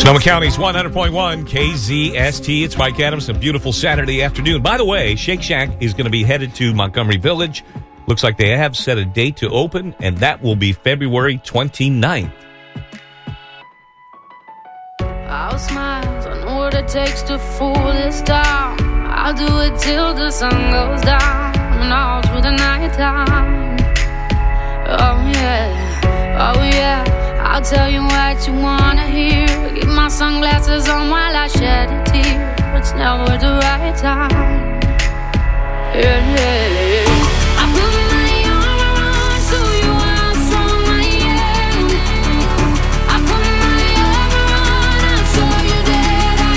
Sonoma County's 100.1 KZST. It's Mike Adams. A beautiful Saturday afternoon. By the way, Shake Shack is going to be headed to Montgomery Village. Looks like they have set a date to open, and that will be February 29th. I'll smile. I know what it takes to fool this town. I'll do it till the sun goes down and all through the nighttime. Oh yeah, oh yeah. I'll tell you what you wanna hear. Keep my sunglasses on while I shed a tear. It's never the right time. Yeah, yeah, yeah. I put my arm around, show you how strong I am. I put my arm around, I'll show you that I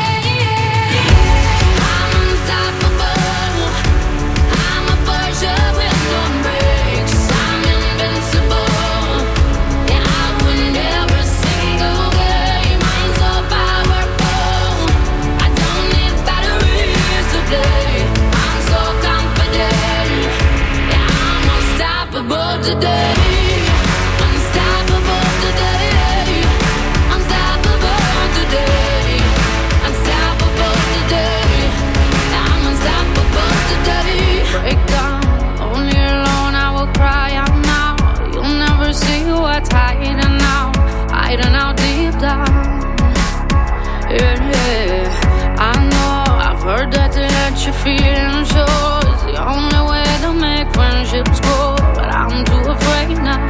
am. I'm unstoppable. I'm a Porsche with no brakes. I'm invincible. Yeah, I win every single game. I'm so powerful. I don't need batteries to play. I'm so confident. Yeah, I'm unstoppable today. Unstoppable today. Unstoppable today. Unstoppable today. I'm unstoppable today. Break down, only alone I will cry out now. You'll never see what's hiding out, hiding out deep down. Yeah, yeah. I know, I've heard that to let you feel and show is the only way to make friendships grow, but I'm too afraid now.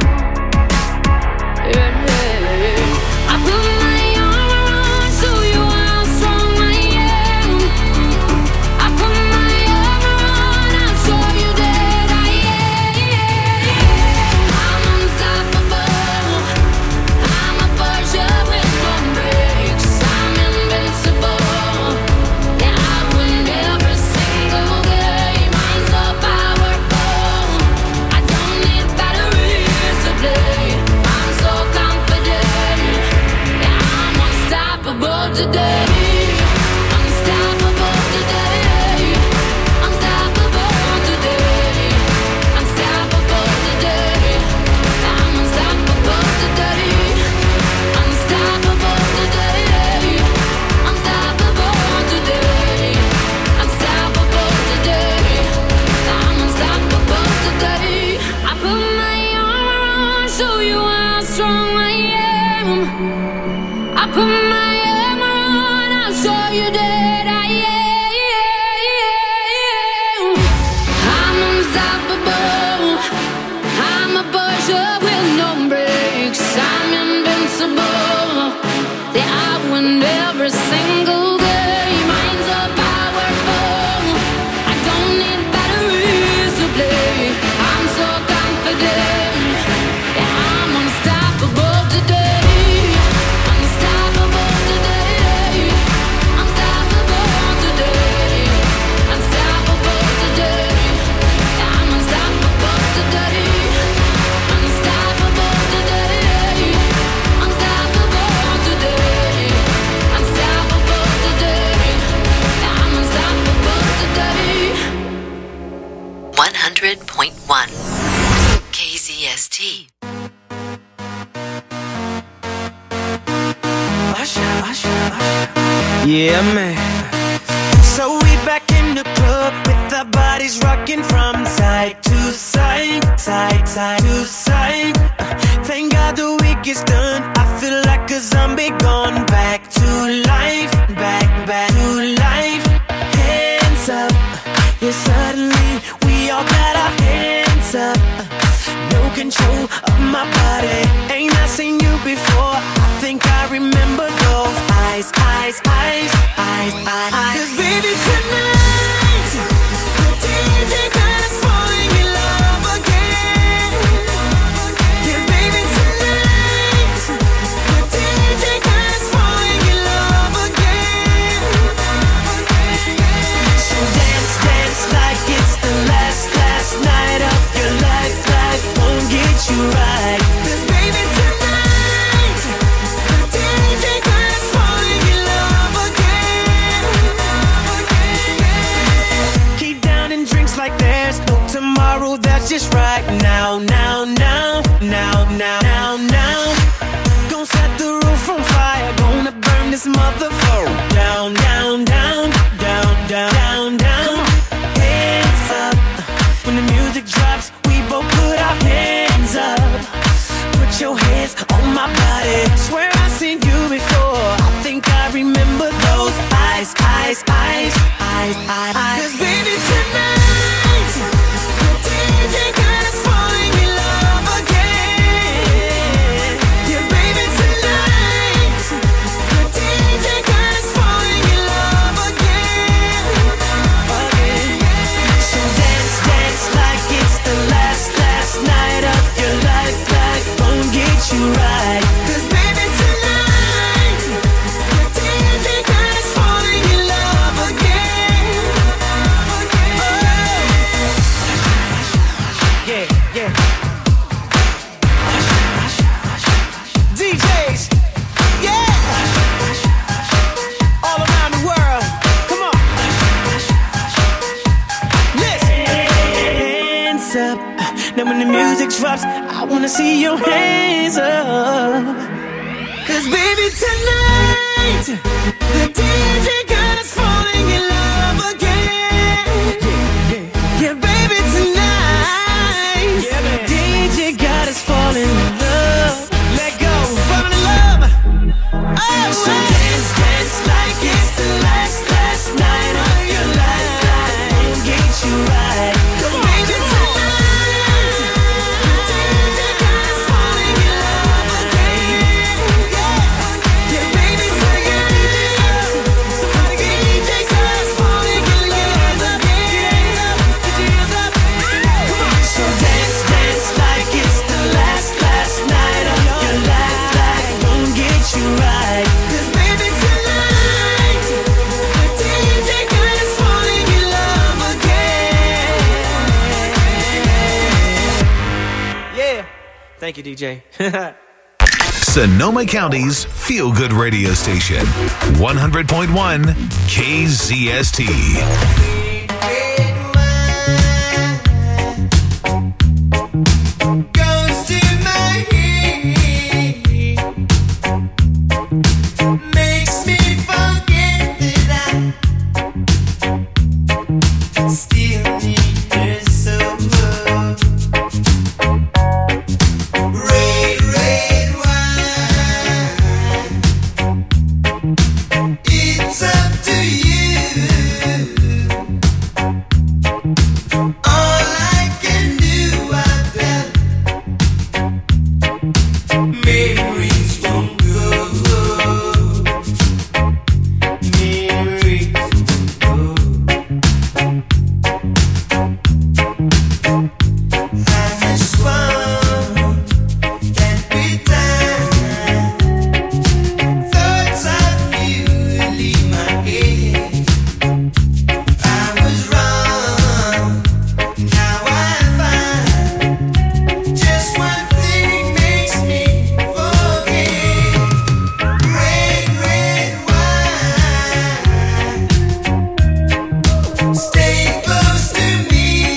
Yeah, yeah. I put my arm around, show you how strong I am. I put my arm around, I'll show you that I am. I'm unstoppable. I'm a Porsche with no brakes. I'm invincible. Yeah, I win every single game. I'm so powerful. I don't need batteries to play. I'm so confident. Yeah, I'm unstoppable today. Unstoppable today. Unstoppable today. Unstoppable today. I'm unstoppable today. Unstoppable today. Unstoppable today. Unstoppable today. I'm unstoppable today. I put my arm around, show you how strong I am. I put my arm around, I'll show you that I am. I'm unstoppable. I'm a Porsche with no brakes. I'm invincible. Yeah, I win every single game. I'm so powerful. I don't need batteries to play. I'm so confident. Yeah, I'm unstoppable today. Unstoppable today. Unstoppable today. Unstoppable today. Yeah, I'm unstoppable today. Unstoppable today. Unstoppable today. Unstoppable today. Yeah, I'm unstoppable today. 100.1 KZST. Yeah, man. So we back in the club with our bodies rocking from side to side, side to side. Thank God the week is done. I feel like a zombie gone back to life, back to life. Hands up, yeah, suddenly we all got our hands up. No control of my body. Ain't I seen you before? I think I remember those eyes. 'Cause baby tonight, the DJ got us falling in love again. Yeah, baby tonight, the DJ got us falling in love again. So dance like it's the last night of your life. Life won't get you right. 'Cause baby tonight, the DJ got us falling in love again. Keep downing drinks like there's no tomorrow. That's just right now. Gonna set the roof on fire. Gonna burn this motherfucker. Down, down, down, down, down, down, down. Hands up. When the music drops, we both put our hands up. Put your hands on my body. Swear I've seen you before. I think I remember those eyes, eyes, eyes, eyes, eyes, eyes. 'Cause baby tonight, the DJ got us falling in love again. Yeah, baby tonight, the DJ got us falling in love again, again. So dance, dance like it's the last night of your life. Like won't get you right. 'Cause baby tonight, the DJ got us falling in love again, again. Yeah, yeah. DJs, yeah. All around the world, come on. Listen. Hands up. Now when the music drops, I wanna see your hands up. 'Cause baby tonight, the DJ got us falling in love again. Yeah, baby tonight, DJ got us falling in love. Let go, falling in love. Oh, so dance, dance like it's the last night of your life. Won't get you right. 'Cause baby tonight, the DJ got us falling in love again. Yeah, baby tonight, somebody get DJ got us falling in love again. Come on, so dance, dance like it's the last night of your life. Like won't get you right. 'Cause baby tonight, the DJ got us falling in love again. Yeah, thank you, DJ. Sonoma County's feel-good radio station, 100.1 KZST. Goes to my head, makes me forget that I still need her so much. Red, red wine, it's up to you. All I can do, I bet memories won't go. Memories won't go. I just want that good time. Thoughts of you leave my head. I was wrong. Now I find just one thing makes me forget. Red, red wine, stay close to me.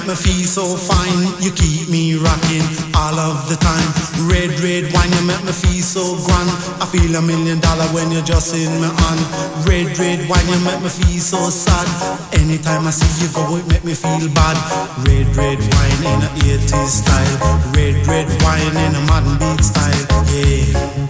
make me feel so fine. You keep me rocking all of the time. Red wine, you make me feel so grand. I feel $1 million when you're just in my hand. Red wine, you make me feel so sad. Anytime I see you go, it make me feel bad. Red wine in a 80s style. Red wine in a modern beat style. Yeah.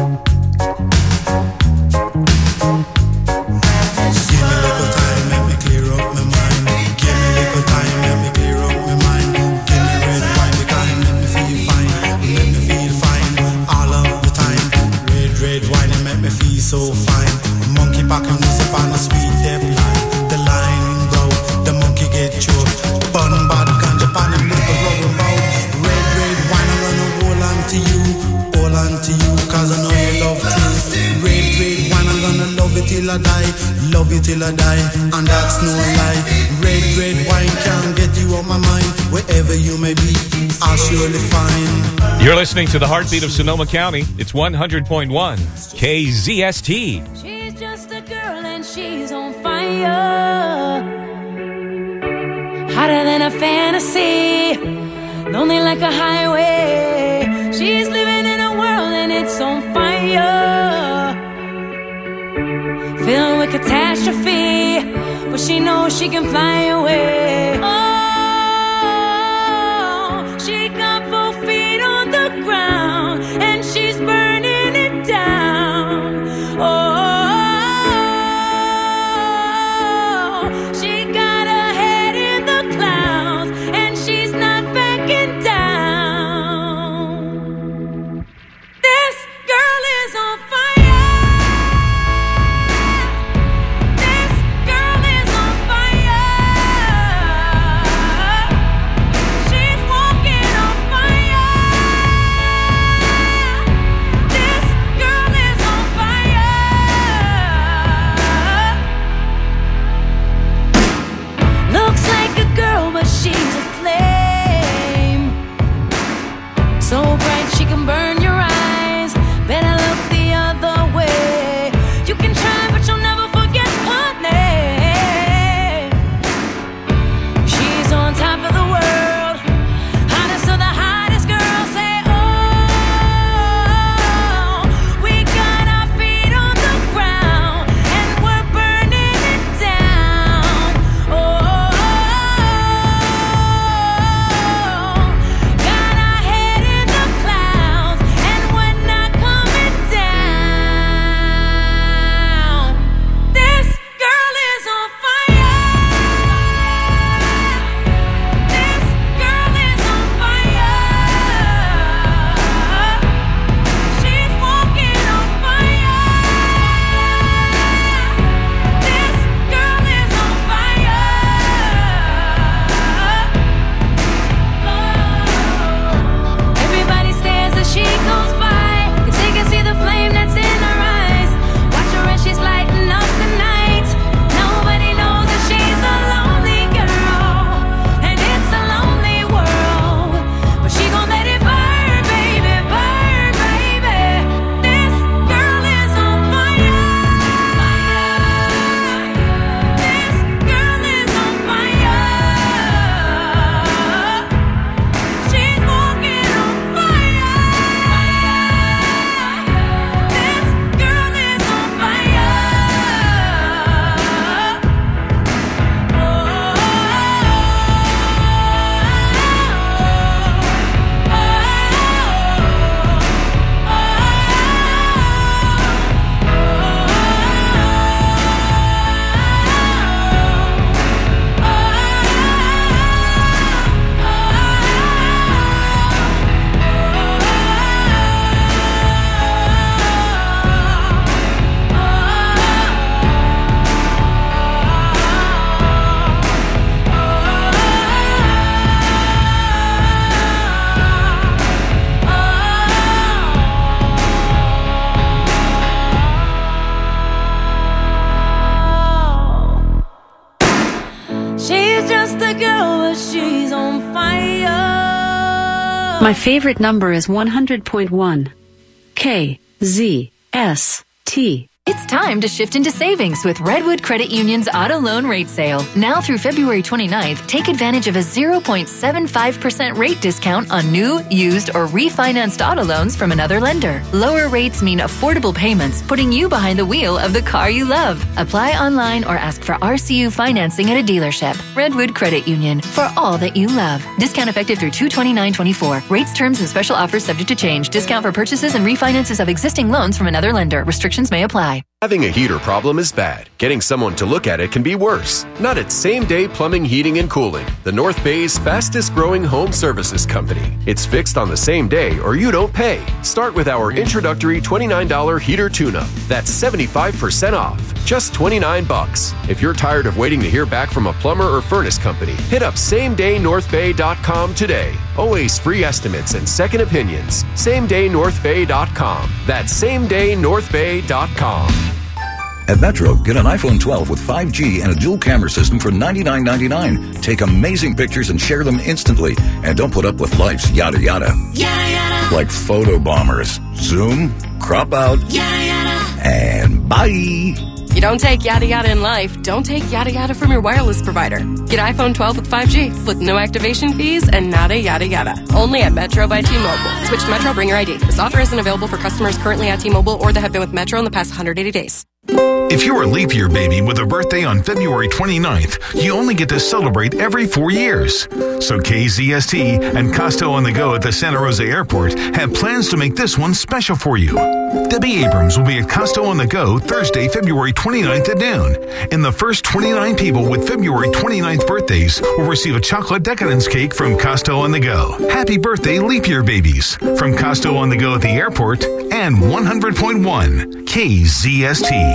Give me a little time, make me clear up my mind. Give me a little time, make me clear up my mind. Give me red wine, because it make me feel fine. It make me feel fine all of the time. Red wine, it make me feel so fine. Monkey back and music on a sweet depth line. The line bro, the monkey get choked. Bun bad ganja pan and make a rubber bow. Red wine, I'm gonna hold on to you. Hold on to you, cause I know you love truth. Red wine, I'm gonna love it till I die. Love you till I die, and that's no lie. Red wine can't get you out my mind. Wherever you may be, I'll surely find. You're listening to the heartbeat of Sonoma County. It's 100.1 KZST. She's just a girl and she's on fire. Hotter than a fantasy. Lonely like a highway. She's living in a world and it's on fire. Filled with catastrophe, but she knows she can fly away. Oh, she got both feet on the ground, and she's burning it down. Oh, she got her head in the clouds, and she's not backing down. This girl is on fire. My favorite number is 100.1 KZST. It's time to shift into savings with Redwood Credit Union's Auto Loan Rate Sale. Now through February 29th, take advantage of a 0.75% rate discount on new, used, or refinanced auto loans from another lender. Lower rates mean affordable payments, putting you behind the wheel of the car you love. Apply online or ask for RCU financing at a dealership. Redwood Credit Union, for all that you love. Discount effective through 2/29/24. Rates, terms, and special offers subject to change. Discount for purchases and refinances of existing loans from another lender. Restrictions may apply. Having a heater problem is bad. Getting someone to look at it can be worse. Not at Same Day Plumbing, Heating, and Cooling, the North Bay's fastest growing home services company. It's fixed on the same day or you don't pay. Start with our introductory $29 heater tune-up. That's 75% off. Just $29. If you're tired of waiting to hear back from a plumber or furnace company, hit up SameDayNorthBay.com today. Always free estimates and second opinions. SameDayNorthBay.com. That's SameDayNorthBay.com. At Metro, get an iPhone 12 with 5G and a dual camera system for $99.99. Take amazing pictures and share them instantly. And don't put up with life's yada yada. Yada yada. Like photo bombers. Zoom, crop out, Yada yada. and bye. You don't take yada yada in life. Don't take yada yada from your wireless provider. Get iPhone 12 with 5G with no activation fees and nada yada yada. Only at Metro by T-Mobile. Switch to Metro, bring your ID. This offer isn't available for customers currently at T-Mobile or that have been with Metro in the past 180 days. If you're a leap year baby with a birthday on February 29th, you only get to celebrate every 4 years. So KZST and Costo on the Go at the Santa Rosa Airport have plans to make this one special for you. Debbie Abrams will be at Costo on the Go Thursday, February 29th at noon. And the first 29 people with February 29th birthdays will receive a chocolate decadence cake from Costo on the Go. Happy birthday, leap year babies. From Costo on the Go at the airport and 100.1 KZST.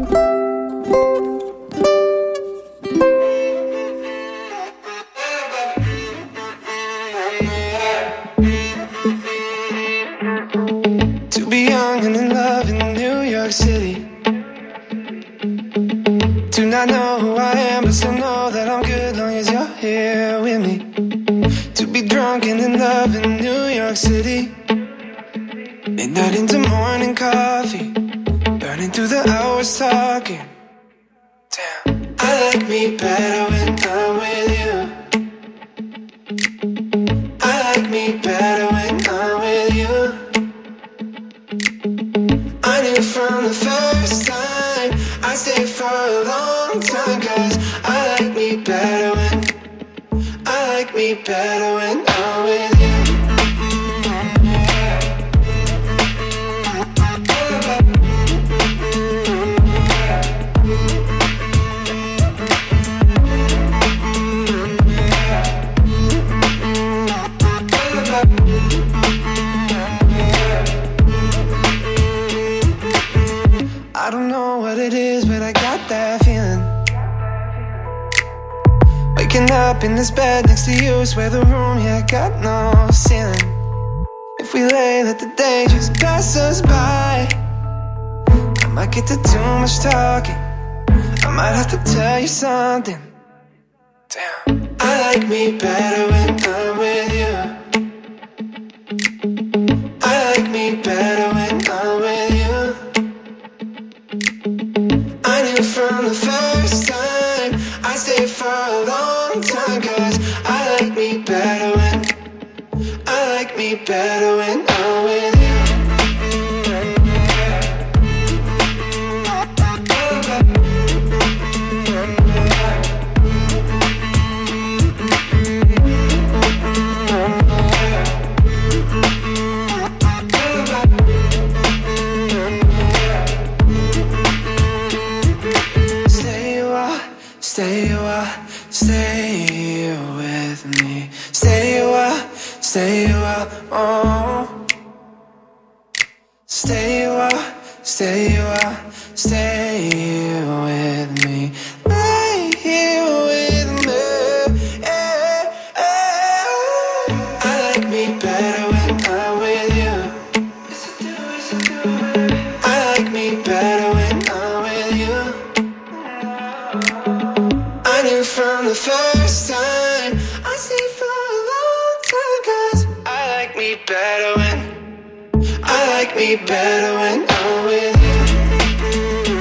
To be young and in love in New York City. Do not know who I am, but still know that I'm good long as you're here with me. To be drunk and in love in New York City. Midnight into morning coffee, burning through the hours talking. Damn, I like me better when I'm with you. I like me better when I'm with you. I knew from the first time I'd stay for a long time, 'cause I like me better when I'm with you. I don't know what it is, but I got that feeling. Waking up in this bed next to you, swear the room, yeah, got no ceiling. If we lay, let the day just pass us by. I might get to too much talking. I might have to tell you something. Damn, I like me better when I'm with you. I like me better when I'm with you. I knew from the first time I'd stay for a long time, 'cause I like me better when I'm with you. Stay with me. Stay a while, oh. Stay a while, stay with me. Lay here with me. I like me better when I'm with you. I like me better when I'm with you. I knew from the first time I'd stay for a long time, 'cause I like me better when I'm with you.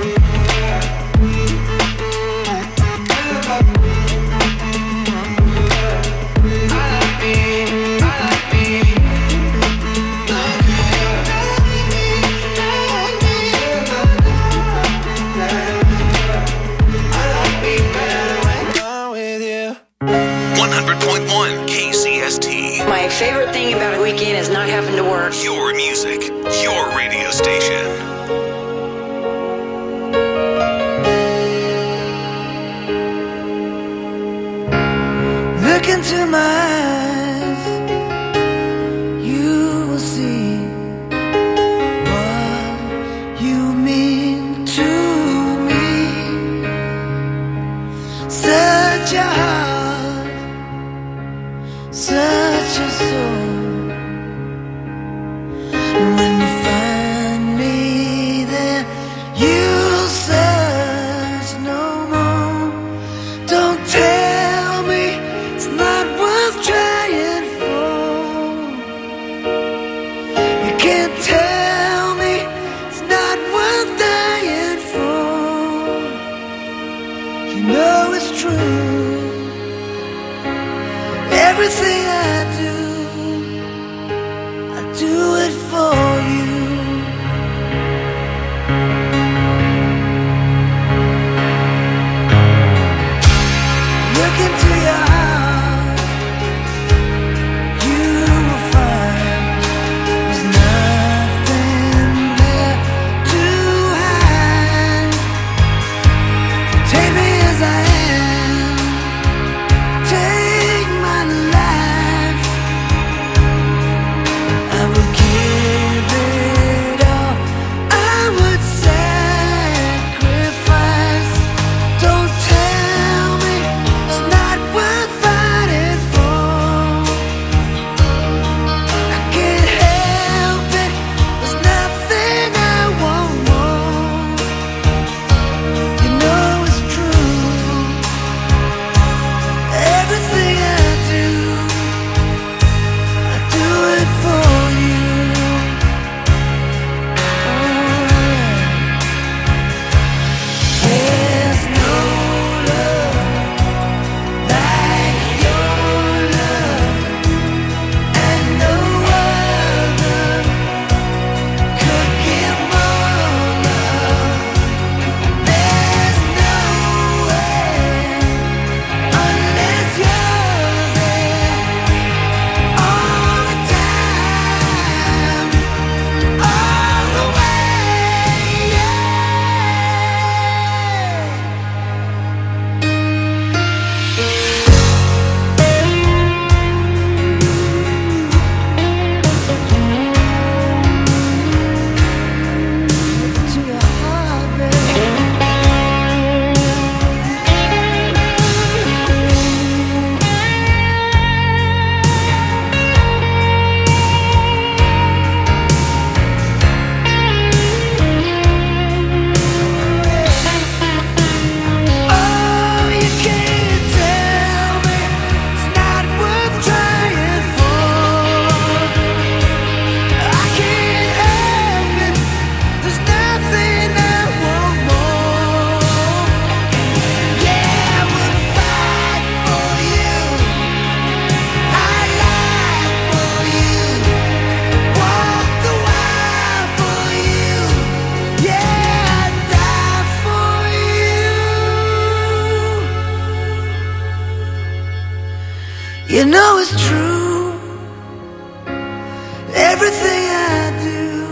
thing about a weekend is not having to work. Your music, your radio station. Look into my eyes, you will see what you mean to me. Such a heart, such a soul. And when you find me there, you'll search no more. Don't tell me it's not worth trying for. You can't tell me it's not worth dying for. You know it's true. Everything I do it for you. Look into your heart, you will find there's nothing there to hide. Take me as I am, take my life. I would give it all, I would sacrifice. Don't tell me it's not worth fighting for. I can't help it, there's nothing I want more. You know it's true. Everything I do it for you. There's no love like your love, and no other could give more love. There's no way unless you're there all the time, all the way. To your heart, baby. Oh, you can't tell me it's not worth trying for. I can't help it, there's nothing I want more. Yeah, I would fight for you, I'd lie for you, walk the wire for you. Yeah, I'd die for you. You know it's true. Everything I do,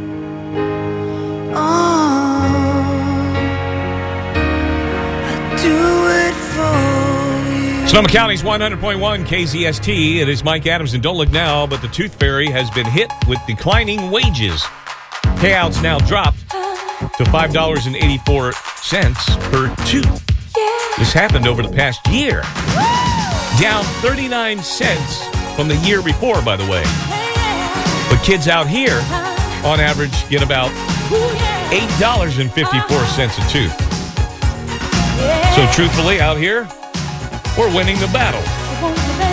I do it for you. Sonoma County's 100.1 KZST. It is Mike Adams, and don't look now, but the Tooth Fairy has been hit with declining wages. Payouts now dropped to $5.84 per tooth. This happened over the past year. Down 39 cents from the year before, by the way. But kids out here, on average, get about $8.54 a tooth. So truthfully, out here, we're winning the battle.